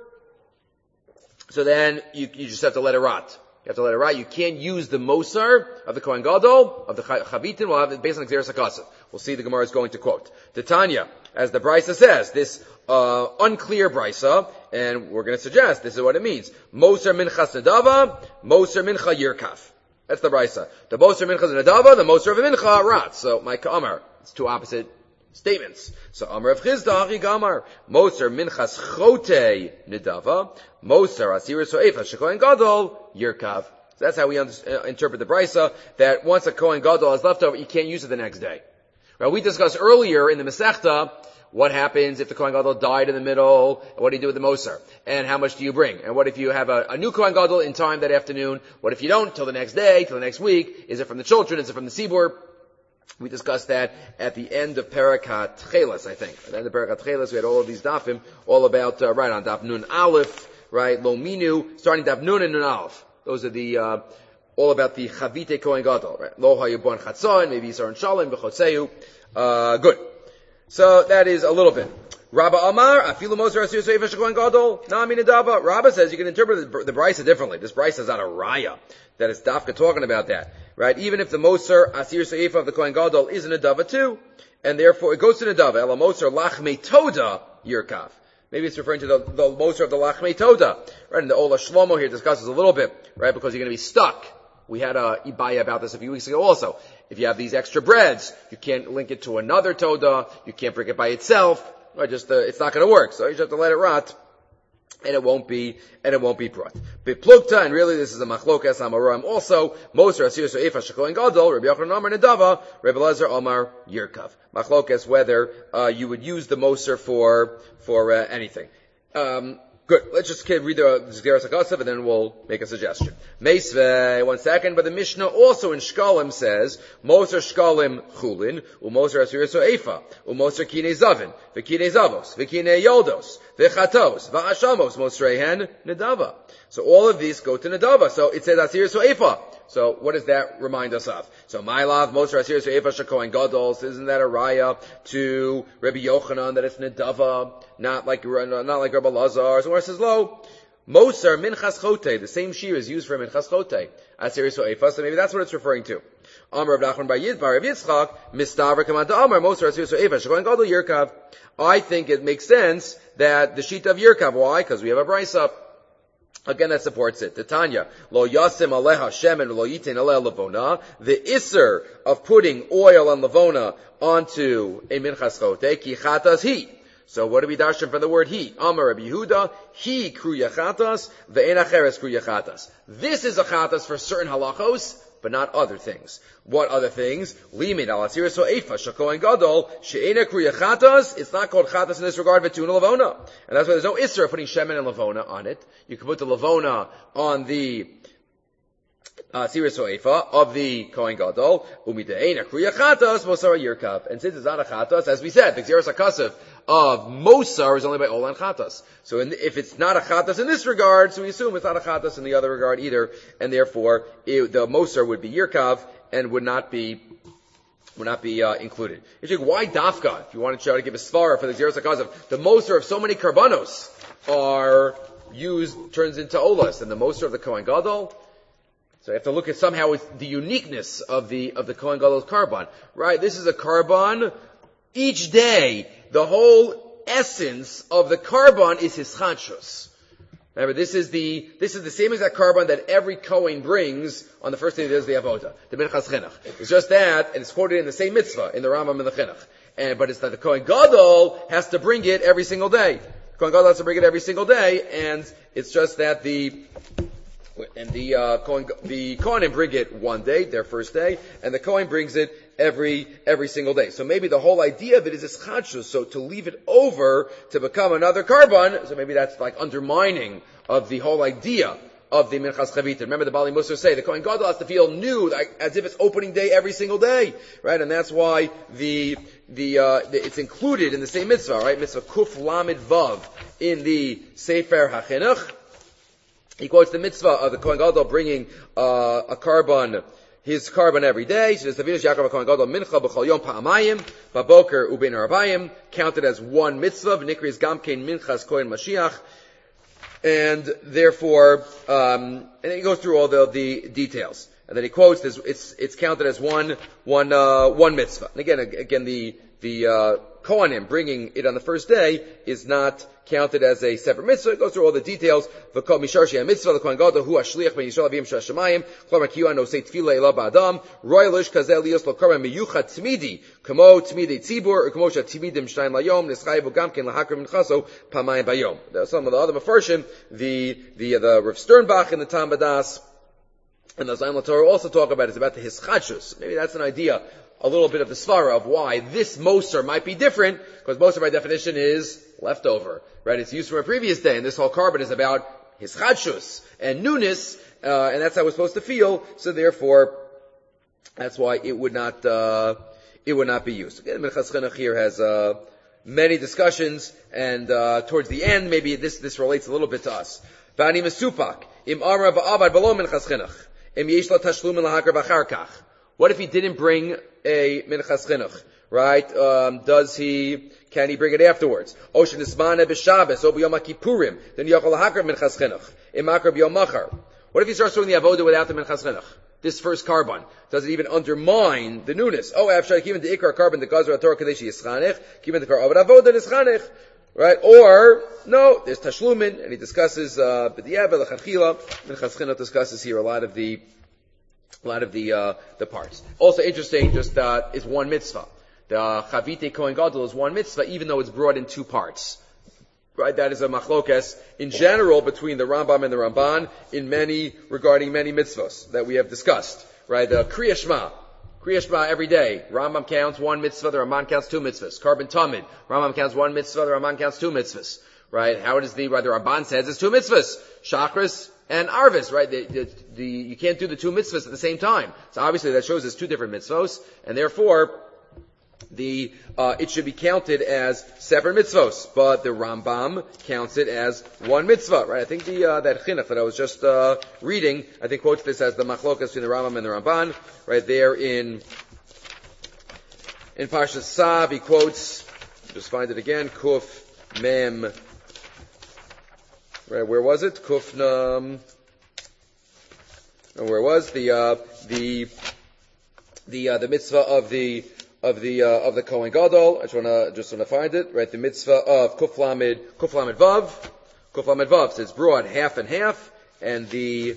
so then you just have to let it rot. You have to let it rot. You can't use the Mosar of the Kohen Gadol, of the Chavitin. We'll have it based on Xeris HaKasav. We'll see the Gemara is going to quote. Titania, as the Brisa says, this unclear Brisa, and we're going to suggest this is what it means. Mosar Minchas Nadava, Mosar Mincha Yirkaf. That's the Brisa. The Mosar Minchas Nadava, the Mosar of Mincha Rat. So, my Kamar, it's two opposite statements. So Amar of Chizda, Ari Gamar, Moser Minchas Chote Nidava, Moser Asiris Ha'efa Shekohen Gadol Yirkav. So that's how we interpret the Brisa, that once a Kohen Gadol is left over, you can't use it the next day. Right? We discussed earlier in the Masechta, what happens if the Kohen Gadol died in the middle, and what do you do with the Moser? And how much do you bring? And what if you have a new Kohen Gadol in time that afternoon? What if you don't till the next day, till the next week? Is it from the children? Is it from the Sibur? We discussed that at the end of Parakat Chelas, I think. At the end of Parakat Chelas, we had all of these dafim, all about, right on Daf Nun Aleph, right, Lo Minu, starting Daf Nun and Nun Aleph. Those are the, all about the Chavite Kohen Gadol, right? Lo Hayubon Chatzon, maybe Yisar and Shalom, B'chotzeu. Good. So that is a little bit. Rabba Amar, Afilu Moser Asir Seifesh Kohen Gadol, Nami Nadava. Rabba says you can interpret the Brisa differently. This Brisa is not a raya. That is Dafka talking about that. Right? Even if the Moser Asir Seifa of the Kohen Gadol is a Nadava too, and therefore it goes to Nadava. Ela Moser Lachmei Toda Yirkav. Maybe it's referring to the Moser of the Lachmei Toda. Right? And the Ola Shlomo here discusses a little bit, right? Because you're going to be stuck. We had a Ibaya about this a few weeks ago also. If you have these extra breads, you can't link it to another Toda, you can't bring it by itself, right? Just, it's not going to work. So you just have to let it rot, and it won't be brought. Beplugta, and really this is a machlokas amaram also, Moser Asir Seifesh Shekohen Gadol, Rabbi Yochanan Amar Nedava, Rabbi Elazar Amar Yirkav. Machlokas whether, you would use the Moser for anything. Good. Let's just read the Zgeras HaKasav and then we'll make a suggestion. Meisvei, 1 second, but the Mishnah also in Shkalim says, Moser Shkalim Chulin, Umoser Asiris Ha'efa, Umoser Kinei Zavin, V'kinei Zavos, V'kinei Yoldos, V'chatos, V'ashamos, Mosrehen, Nedava. So all of these go to Nedava. So it says Asiris Ha'efa. So what does that remind us of? So Mailav, Moser Asiris Ha'efa Shekohen Gadol, isn't that a raya to Rabbi Yochanan that it's Nedava, not like Rabbi Elazar? So where it says Lo, Moser Minchas Chote, the same shear is used for Minchas Chote, Asiris Ha'efa, so maybe that's what it's referring to. Amar Rav Nachman bar Yitzchak, Mistaver Kamada Amar, Moser Asiris Ha'efa Shekohen Gadol Yirkav. I think it makes sense that the sheet of Yirkav, why? Because we have a brisa. Again, that supports it. Titania, lo yasim aleha shemen lo yitin aleh levona. The isser of putting oil on levona onto a minchas chote, ki chatas he. So what do we darshan from the word he? Amar Rabbi Yehuda, he kruya chatas, ve'en acheres kruya chatas. This is a chatas for certain halachos, but not other things. What other things? Limin al asiris ha'efa shakohen gadol she'ena kruya chatas. It's not called chatas in this regard, v'tuna levona. And that's why there's no isser of putting shemen and levona on it. You can put the levona on the Asiris Ha'efa of the Kohen Gadol, umideina kruya chatas mosara yirkav. And since it's not a chatas, as we said, the Xeris HaKasav of Mosar is only by Ola and Chatas. So if it's not a Chatas in this regard, so we assume it's not a Chatas in the other regard either, and therefore the Mosar would be Yirkav and would not be included. You think, why Dafka? If you want to try to give a svara for the Xeris HaKazav, the Mosar of so many Karbanos turns into Olas, and the Mosar of the Kohen Gadol. So you have to look at somehow the uniqueness of the Kohen Gadol's Karban. Right? This is a Karban. Each day, the whole essence of the Karban is his Chadshus. Remember, this is the same exact Karban that every Kohen brings on the first day he does the Avodah, the Minchas Chinuch. It's just that, and it's quoted in the same mitzvah, in the Rambam and the Chinuch. But it's that the Kohen Gadol has to bring it every single day. The Kohen Gadol has to bring it every single day, and it's just that the Kohanim bring it one day, their first day, and the Kohen brings it every single day. So maybe the whole idea of it is this chadshus, so to leave it over to become another Karban, so maybe that's like undermining of the whole idea of the Minchas Chavita. Remember the Bali Musar say, the Kohen Gadol has to feel new, like, as if it's opening day every single day, right? And that's why it's included in the same mitzvah, right? Mitzvah Kuf Lamed Vav in the Sefer HaChinuch. He quotes the mitzvah of the Kohen Gadol bringing a Karban, his Karban every day. So there's Tavinush Yaakov Kohen Gadol Mincha B'chol Yom Pa'amayim B'boker Ubein Arabayim, counted as one mitzvah. V'nikris Gamkein Minchas Kohen Mashiach, and therefore, and then he goes through all the details, and then he quotes this. It's counted as one mitzvah. And again, the Kohanim bringing it on the first day is not counted as a separate mitzvah. It goes through all the details. V'kol misharshi mitzvah the Kohen Gadol hu hashliach ben Yisrael avim shel Hashemayim klamar kiyuah nosei tefila ela ba'adam royalish kazel lios lo karban miyuchat tzmidi kamo tzmidi tzibur or kamo shatimidim shnayim layom nischayevu gamken lahakar minchaso pamayim bayom. Some of the other mafarshim, the Rav Sternbach in the Tam Badas and the Zayim LaTorah also talk about it. It's about the hischadshus. Maybe that's an idea, a little bit of the svara of why this Moser might be different, because Moser by definition is leftover, right? It's used from a previous day, and this whole Karban is about his chadshus and newness, and that's how we're supposed to feel, so therefore, that's why it would not be used. Again, Minchas Chinuch here has, many discussions, and, towards the end, maybe this relates a little bit to us. V'ani mesupak, im amra ba'avad below Minchas Chinuch, im yesh la tashlum lahakar v'achar kach. What if he didn't bring a Minchas Chinuch, right? Can he bring it afterwards? Oshen Ismane b'Shabbos, o b'Yom HaKippurim, then Yochel HaHakar Minchas Chinuch, imakar b'Yom Machar. What if he starts doing the Avodah without the Minchas Chinuch? This first Karban. Does it even undermine the newness? Oh, after given the Ikar Karban, the Gazra Torah Kadesh Yischanech, given the Kar Avad Avodah Yischanech, right? Or, no, there's Tashlumin, and he discusses, B'di'evel, L'chachila, Minchas Chinuch discusses here a lot of the parts. Also interesting, is one mitzvah. The Chavite Kohen Gadol is one mitzvah, even though it's brought in two parts. Right? That is a machlokes in general between the Rambam and the Ramban regarding many mitzvahs that we have discussed. Right? The Kriya Shema every day. Rambam counts one mitzvah, the Ramban counts two mitzvahs. Karban Tamid. Rambam counts one mitzvah, the Ramban counts two mitzvahs. Right? How does the Ramban says it's two mitzvahs. Chakras and Arvis, right? You can't do the two mitzvahs at the same time. So obviously that shows us two different mitzvahs, and therefore, it should be counted as separate mitzvahs, but the Rambam counts it as one mitzvah, right? I think that chinuch that I was just, reading, I think quotes this as the machlokas between the Rambam and the Ramban, right there in Parshas Sav, he quotes, just find it again, Kuf Mem, right, where was it? Kufnam. Where was the mitzvah of the Kohen Gadol? I just wanna find it. Right, the mitzvah of Kuf Lamed Vav. Kuf Lamed Vav. So it's broad, half and half, and he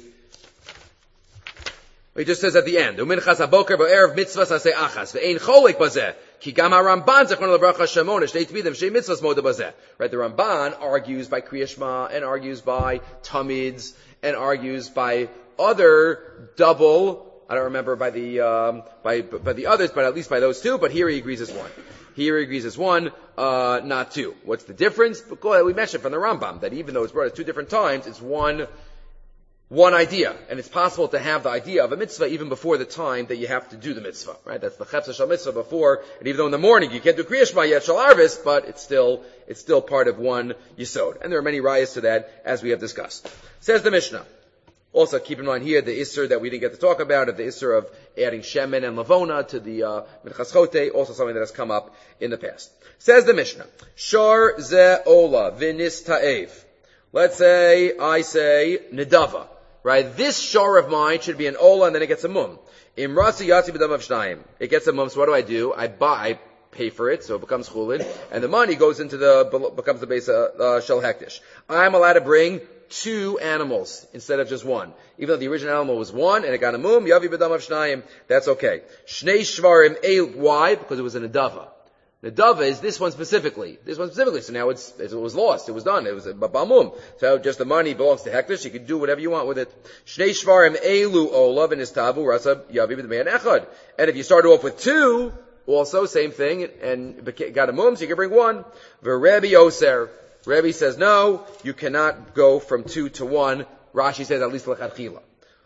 just says at the end, Uminchas haboker ba'erev mitzvahs aseh achas ve'ein cholik bazeh. Ki gam haRamban zechron levracha shemona shnei tmidim shnei mitzvahs moda bazeh. Right, the Ramban argues by Kriya Shema and argues by Tamids and argues by other double. I don't remember by the others, but at least by those two. But here he agrees as one. Not two. What's the difference? Because we mentioned from the Rambam that even though it's brought at two different times, it's one one idea, and it's possible to have the idea of a mitzvah even before the time that you have to do the mitzvah, right? That's the chefza shal mitzvah before, and even though in the morning you can't do kriya shema yet shal arvis, but it's still part of one yisod. And there are many rayas to that, as we have discussed. Says the Mishnah. Also, keep in mind here the isser that we didn't get to talk about, of the isser of adding shemen and lavona to the minchas chote, also something that has come up in the past. Says the Mishnah, shar ze ola v'nis ta'ev. Let's say I say nedava. Right, this shor of mine should be an ola, and then it gets a mum. Imratzi yatzi b'dam of shnayim. It gets a mum. So what do? I pay for it, so it becomes chulin, and the money goes into becomes the base shel hektish. I'm allowed to bring 2 animals instead of just 1, even though the original animal was 1 and it got a mum. Yavi b'dam of shnayim. That's okay. Shnei shvarim. Why? Because it was a nedava. Nedava is this one specifically. So now it was lost. It was done. It was a bamum. So just the money belongs to hektish. You can do whatever you want with it. Shnei shvarim elu olav and istavu rasa yavi b'dmeyan echad. And if you start off with 2, also same thing, and got a mum, so you can bring 1. V'Rebbe Oser. Rebbe says no, you cannot go from 2 to 1. Rashi says at least l'chadchila.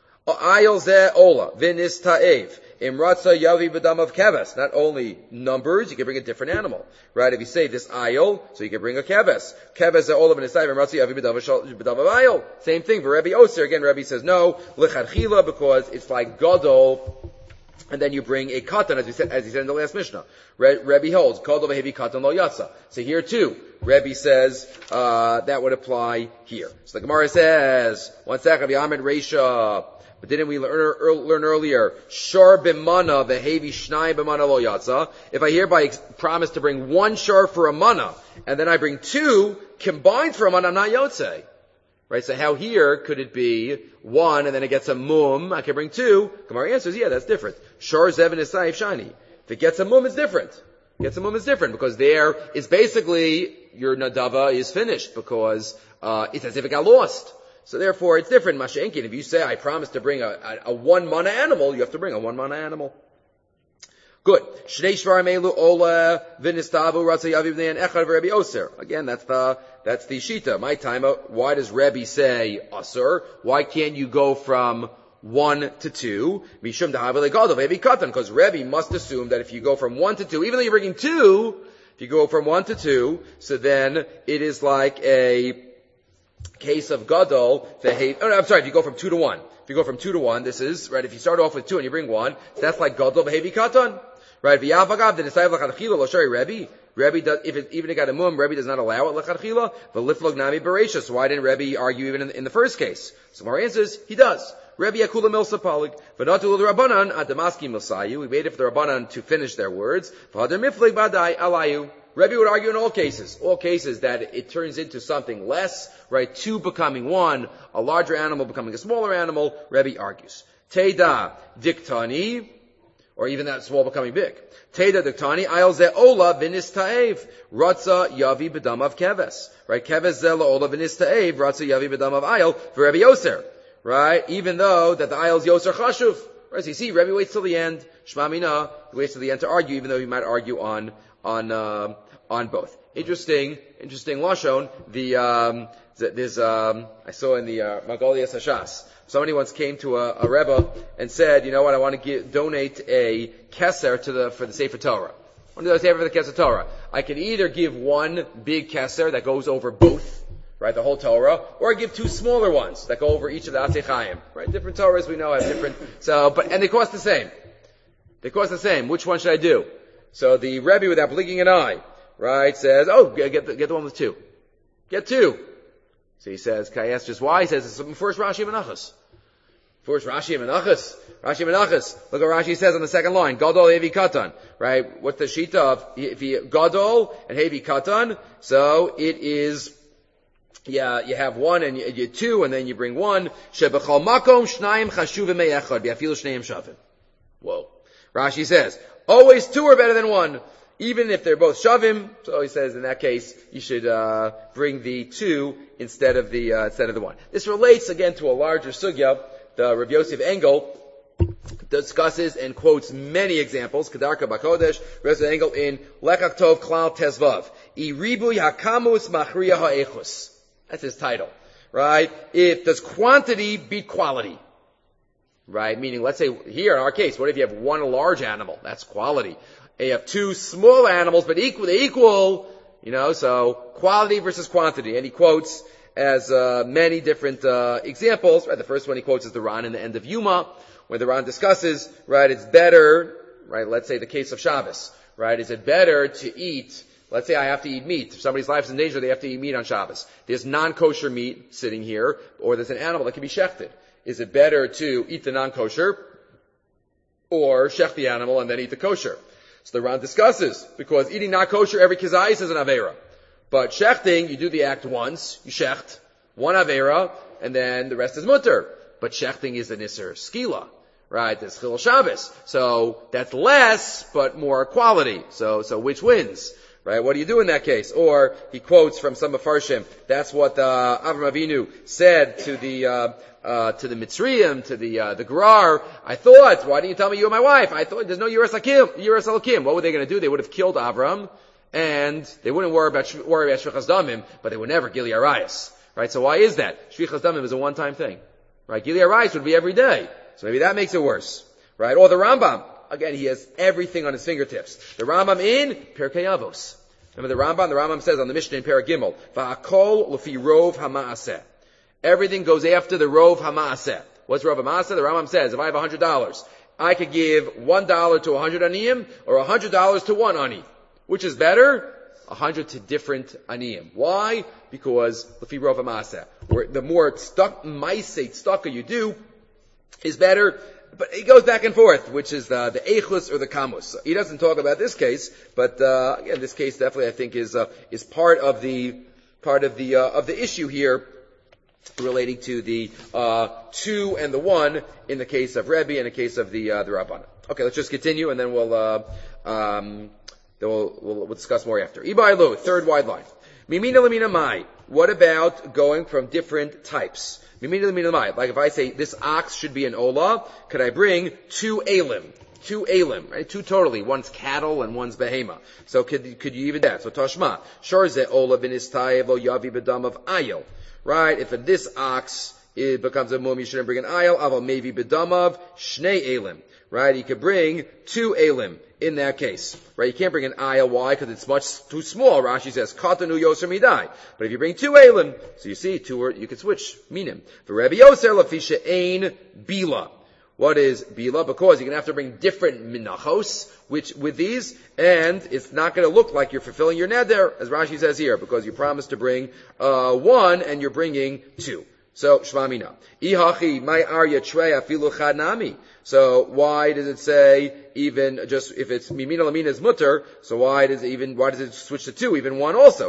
Ayol zeh ola v'nis ta'ev. Imratza yavi b'dam of keves. Not only numbers, you can bring a different animal. Right? If you say this ayol, so you can bring a keves. Keves zeh ola v'nis ta'ev. Imratza yavi b'dam of ayol. Same thing for Rebbe Oser. Again, Rebbe says no, l'chadchila, because it's like gadol, and then you bring a katan, as he said in the last Mishnah. Rebbe holds, gadol v'hevi katan lo yatsa. So here too, Rebbe says, that would apply here. So the Gemara says, one second, V'yamed Reisha. But didn't we learn earlier, shar b'mana v'hevi shnai b'mana lo yatsa? If I hereby promise to bring 1 shar for a mana, and then I bring 2 combined for a mana, I'm not yotze. Right, so how here could it be 1 and then it gets a mum, I can bring 2? Gemara answers, yeah, that's different. Shar zevin is saif shani. If it gets a mum, it's different. Because there is basically, your nadava is finished, because it's as if it got lost. So therefore it's different. Mashenkin, if you say, I promise to bring a 1 mana animal, you have to bring a 1 mana animal. Good. Shnei shvarim elu ola v'nistavu ratza yavi b'neyan echad v'Rebbe Oser. Again, that's the shita. My time, why does Rebbe say Oser? Why can't you go from 1 to 2? Mishum d'havi legadol v'hevi katan. Because Rebbe must assume that if you go from 1 to 2, even though you're bringing 2, if you go from 1 to 2, so then it is like a case of gadol. If you go from 2 to 1. If you go from 2 to 1, this is, right, if you start off with 2 and you bring 1, that's like gadol v'hevi katan. Right, v'yavagav denisav l'chadchila lo shari Rebbe. Rebbe does, even it got a mum, Rebbe does not allow it l'chadchila. V'liflog nami bereisha. So why didn't Rebbe argue even in the first case? So our answer is, he does. Rebbe yakula milsa palik. V'natu l'Rabbanan adamaski milsayu. We waited for the Rabbanan to finish their words. V'hader miflig badai alayu. Rebbe would argue in all cases that it turns into something less, right? 2 becoming 1, a larger animal becoming a smaller animal. Rebbe argues. Teda diktani. Or even that small becoming big. Teda diktani, ayol ze ola v'nis ta'ev, ratza yavi b'dam of keves. Right? Keves ze ola v'nis ta'ev, ratza yavi b'dam of ayol, v'Rebbe Yoser. Right? Even though that the ayol's Yoser chashuv. Right? So you see, Rebbe waits till the end, Shema Mina, he waits till the end to argue, even though he might argue on both. Interesting lashon. I saw in the Magolias Hashas, somebody once came to a Rebbe and said, you know what, I want to donate a keser for the Sefer Torah. I want to do a Sefer for the Keser Torah. I can either give 1 big keser that goes over both, right, the whole Torah, or I give 2 smaller ones that go over each of the Atzei Chaim. Right, different Torahs we know have different, and they cost the same. Which one should I do? So the Rebbe, without blinking an eye, right, says, get the one with 2. Get 2. So he says, can I ask just why? He says, it's first Rashi Menachos. Rashi Menachos. Look what Rashi says on the second line. Gadol hevi katan. Right? What's the shita of, if he, Gadol and hevi katan, so it is, you have 1 and you 2 and then you bring 1. Shebechal makom shnayim chashuvim me'echad. Bi'afilu shnayim shavim. Whoa. Rashi says, always 2 are better than 1. Even if they're both shavim, so he says in that case, you should bring the 2 instead of the 1. This relates again to a larger sugya. The Rav Yosef Engel discusses and quotes many examples. Kedarka Bakodesh, Rav Yosef Engel in Lekach Tov Klal Tezvav. Iribui hakamus machriya ha'echus. That's his title. right? Does quantity beat quality? Right? Meaning, let's say here in our case, what if you have one large animal? That's quality. And you have two small animals, but they equal, so quality versus quantity. And he quotes as many different examples. Right? The first one he quotes is the Ran in the end of Yuma, where the Ran discusses, right, it's better, right, let's say the case of Shabbos, right, is it better to eat, let's say I have to eat meat. If somebody's life is in danger, they have to eat meat on Shabbos. There's non-kosher meat sitting here, or there's an animal that can be shechted. Is it better to eat the non-kosher, or shech the animal and then eat the kosher? So the Ran discusses, because eating not kosher, every kizayis is an avera. But shechting, you do the act once, you shecht, one avera, and then the rest is mutter. But shechting is an iser skila, right? There's chilul Shabbos. So that's less, but more quality. So which wins? Right? What do you do in that case? Or he quotes from some Mefarshim. That's what Avraham Avinu said to the Mitzrayim, to the Gerar. I thought, why didn't you tell me you were my wife? I thought there's no Yiras Elokim. What were they going to do? They would have killed Avram, and they wouldn't worry about Shvichas Damim, but they would never Gili Arayas. Right? So why is that? Shvichas Damim is a one-time thing. Right? Gili Arayas would be every day. So maybe that makes it worse. Right? Or the Rambam. Again, he has everything on his fingertips. The Rambam in Pirkei Avos. Remember the Rambam says on the Mishnah in Perek Gimel, Va'akol l'fi rov ha'ma'aseh. Everything goes after the rov ha'ma'aseh. What's rov ha'ma'aseh? The Rambam says, if I have $100, I could give $1 to 100 aniyim, or $100 to one ani. Which is better? 100 to different aniyim. Why? Because l'fi rov ha'ma'aseh. The more tzedakah you do, is better. But he goes back and forth, which is the eichus or the kamus. He doesn't talk about this case, but again, this case definitely I think is part of the issue here, relating to the 2 and the 1 in the case of Rebbe and the case of the Rabbanan. Okay, let's just continue, and then we'll discuss more after. Ibailu, third wide line. Mimina lamina mai. What about going from different types? Like if I say this ox should be an ola, could I bring 2 elim? 2 elim, right? 2 totally. One's cattle and one's behema. So could you even that? So tashma. Sharze ola b'nistayev lo yavi b'dam of ayil. Right? If this ox it becomes a mum, you shouldn't bring an ayil. Aval maybe b'dam of shnei elim. Right? You could bring 2 elim in that case. Right? You can't bring an ayil. Why? Because it's much too small. Rashi says, katanu yoser midai. But if you bring 2 elim, so you see, you could switch minim. For Rabbi Yoser, lafisha ein bila. What is bila? Because you're going to have to bring different minachos, with these, and it's not going to look like you're fulfilling your neder, as Rashi says here, because you promised to bring 1 and you're bringing 2. So, Shvamina. Ihachi, my arya trei afilu chad nami. So, why does it say, even just, if it's mimina lamina is mutter, so why does it switch to 2, even 1 also?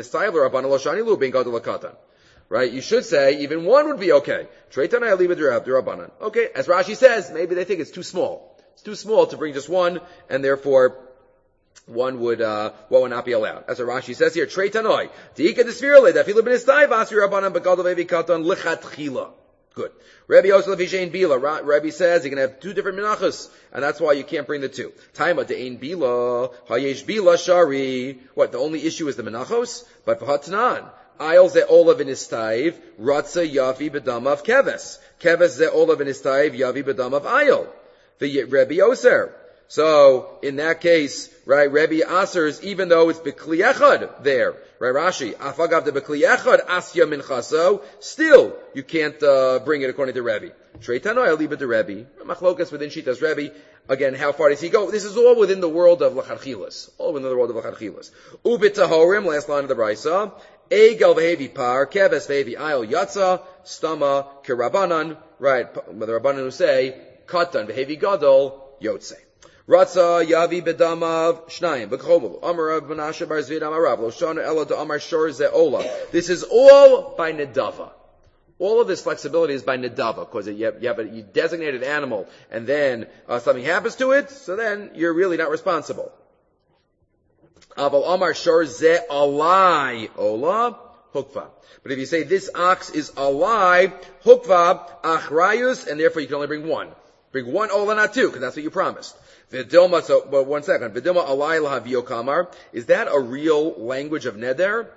Right? You should say, even 1 would be okay. Treitan I leave it Rabbanan. Okay, as Rashi says, maybe they think it's too small. It's too small to bring just 1, and therefore, one would not be allowed. As Rashi says here, Treitanoi. Diika desvirle, dafilu b'nistai vasri Rabbanan b'gadol vevi katan lichatchila. Good. Rabbi Yosef Vishain Bila. Rabbi says you're going to have 2 different menachos, and that's why you can't bring the 2. Taima de'ein Bila, hayesh Bila shari. What, the only issue is the menachos? But v'hatnan. Ayel ze olav v'nistaiv, ratza yavi b'damav keves. Keves ze olav v'nistaiv, yavi b'damav ayel. The Rabbi Yoser. So, in that case, right, Rebbe asers, even though it's B'kli Echad there, right, Rashi, Afagav de B'kli Echad, Asya Minchaso, still, you can't, bring it according to Rebbe. Treitano, I'll leave it to Rebbe. Machlokas within Shitas Rebbe. Again, how far does he go? This is all within the world of Lacharchilas. All within the world of Lacharchilas. Ubit Tahorim, last line of the Brisa. Egel v'hevi par, keves v'hevi ayel yatza, stama, kirabanan, right, the Rabbanan who say, katan v'hevi gadol, yotze. Ratza yavi bedamav shnayim b'chomav Amar Rav Menashe bar Zvid Amar Rav Lo Shana Elo to Amar Shor Ze'ola. This is all by nedava. All of this flexibility is by nedava, because you have a designated animal, and then something happens to it, so then you're really not responsible. Aval Amar Shor Ze'olai Ola Hukva. But if you say this ox is alive, Hukva Achrayus, and therefore you can only bring 1. Bring 1 Ola, not 2, because that's what you promised. Vidilma, but 1 second. Vidilma alay lahavio kamar. Is that a real language of neder?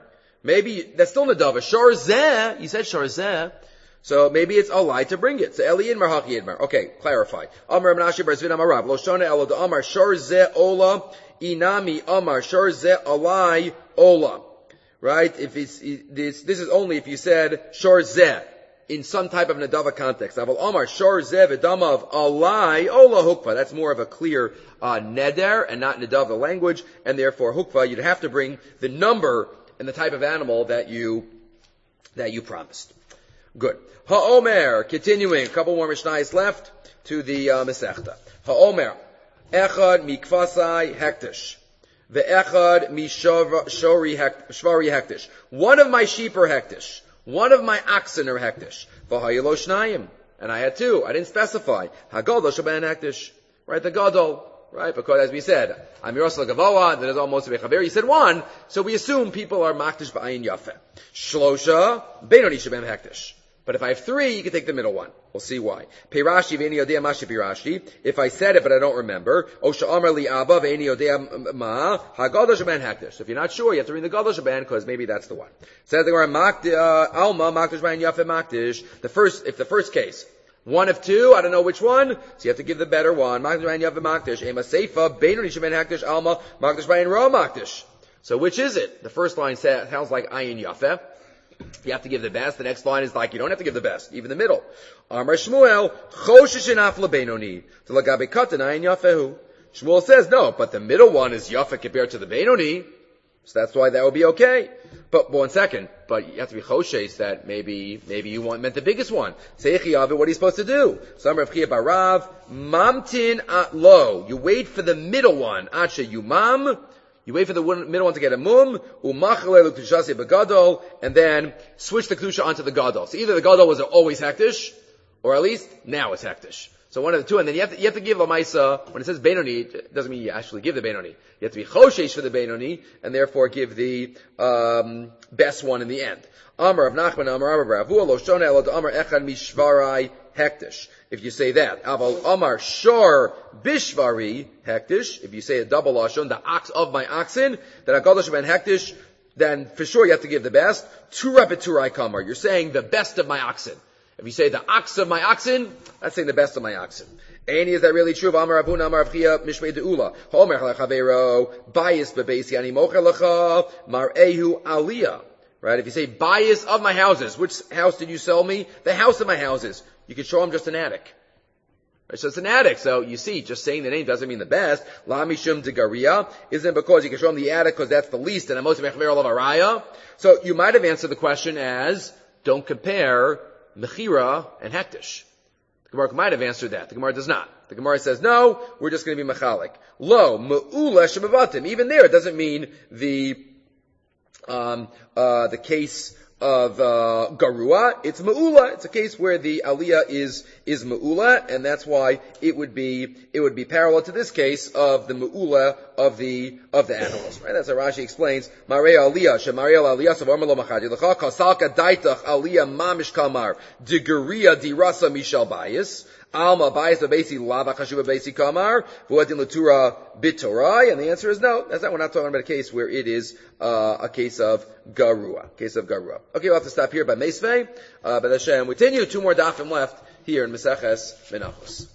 Maybe that's still Nadava. Shor zeh, you said shor zeh. So maybe it's a lie to bring it. So Eli Yidmar, Haki Yidmar. Okay, clarify. Amar Rav Menashe bar Zvin Amar Rav. Lo shona elo de Amar shor zeh ola inami Amar shor zeh alai ola. Right? If it's, this is only if you said shor zeh in some type of Nadava context. Aval Amar shor zeh v'damav alai ola hukva. That's more of a clear neder and not Nadava language, and therefore hukva, you'd have to bring the number and the type of animal that you promised. Good. Ha'omer, continuing, a couple more Mishnayos left to the Masechta. Ha'omer, echad mikvasai hektish, ve'echad shvari hektish. One of my sheep are hektish. One of my oxen are hektish. V'hayilo shnayim. And I had two. I didn't specify. Hagadol shaban hektish. Right, the gadol. Right, because as we said, Amirosla Gavoa, that is almost a Bechaver. You said one, so we assume people are maktish ba'ayin yafeh. Shlosha, Beinoni shabem hektish. But if I have three, you can take the middle one. We'll see why. Peirashi v'eni yodea mashi pirashi. If I said it but I don't remember, Osha Amar li Abba v'eni yodea ma hagadol shaban hektish. So if you're not sure, you have to read the gadol shaban because maybe that's the one. Says the Gemara, Alma maktish ba'ayin yafeh maktish. If the first case. One of two, I don't know which one, so you have to give the better one. So which is it? The first line sounds like ayin yafeh. You have to give the best. The next line is like you don't have to give the best, even the middle. Amar Shmuel, Shmuel says no, but the middle one is yafeh compared to the Beinoni. So that's why that would be okay. But 1 second. But you have to be choshes that maybe you meant the biggest one. Seichi what are you supposed to do? So Rav Chia Barav, mamtin at lo. You wait for the middle one. Acha yumam. You wait for the middle one to get a mum. Umachle l'ktushasi begadol. And then switch the ktusha onto the gadol. So either the gadol was always hektish, or at least now it's hektish. So one of the two, and then you have to give a maisa. When it says Beinoni, it doesn't mean you actually give the Beinoni. You have to be choshesh for the Beinoni, and therefore give the best one in the end. Amar of Nachman, Amar Rav Ravua, Lo Shona Elad Amar Echad Mishvarai Hektish. If you say that, Aval Amar Shor Bishvari Hektish. If you say a double lashon, the ox of my oxen, then Hakadosh ben Hektish, then for sure you have to give the best. Tura Beturai Kamar. You're saying the best of my oxen. If you say the ox of my oxen, that's saying the best of my oxen. Any, is that really true? Amar Avuna, Amar Avchia, Mishmei De'ula. Homer Chavero, Bias Bebeisi, Ani Mocher Lecha, Mar'ehu Aliyah. Right? If you say bias of my houses, which house did you sell me? The house of my houses. You could show them just an attic. Right? So it's an attic. So you see, just saying the name doesn't mean the best. La Mishum Degaria isn't because you can show them the attic because that's the least, and Amos Mechver of Araya. So you might have answered the question as, don't compare Mechira and Hektish. The Gemara might have answered that. The Gemara does not. The Gemara says, no, we're just going to be Mechalik. Lo, Me'ula Shemavatim. Even there, it doesn't mean the case of Garua. It's Me'ula. It's a case where the Aliyah is Me'ula, and that's why it would be parallel to this case of the Me'ula of the animals. Right? That's how Rashi explains. Marei Aliyah, Shemarei Aliyah, Savarma lo Machadi Lecha, Kasalka Daitach Aliyah Mamish Kamar, Digeria Dirasa Mishal Bayis, Alma Bayis Babesi Lava Chashuba Basi Kamar, Vuadin Latura Bitorai, and the answer is no. That's not, we're not talking about a case where it is a case of Garua. Okay, we'll have to stop here by Meisvei. But Hashem, we continue 2 more dafim left here in Meseches Menachos.